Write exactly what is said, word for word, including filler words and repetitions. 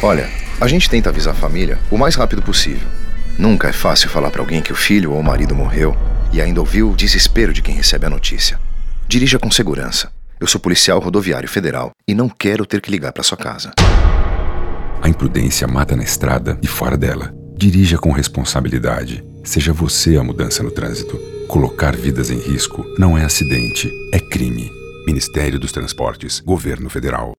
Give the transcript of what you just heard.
Olha, a gente tenta avisar a família o mais rápido possível. Nunca é fácil falar pra alguém que o filho ou o marido morreu e ainda ouvir o desespero de quem recebe a notícia. Dirija com segurança. Eu sou policial rodoviário federal e não quero ter que ligar pra sua casa. A imprudência mata na estrada e fora dela. Dirija com responsabilidade. Seja você a mudança no trânsito. Colocar vidas em risco não é acidente, é crime. Ministério dos Transportes, Governo Federal.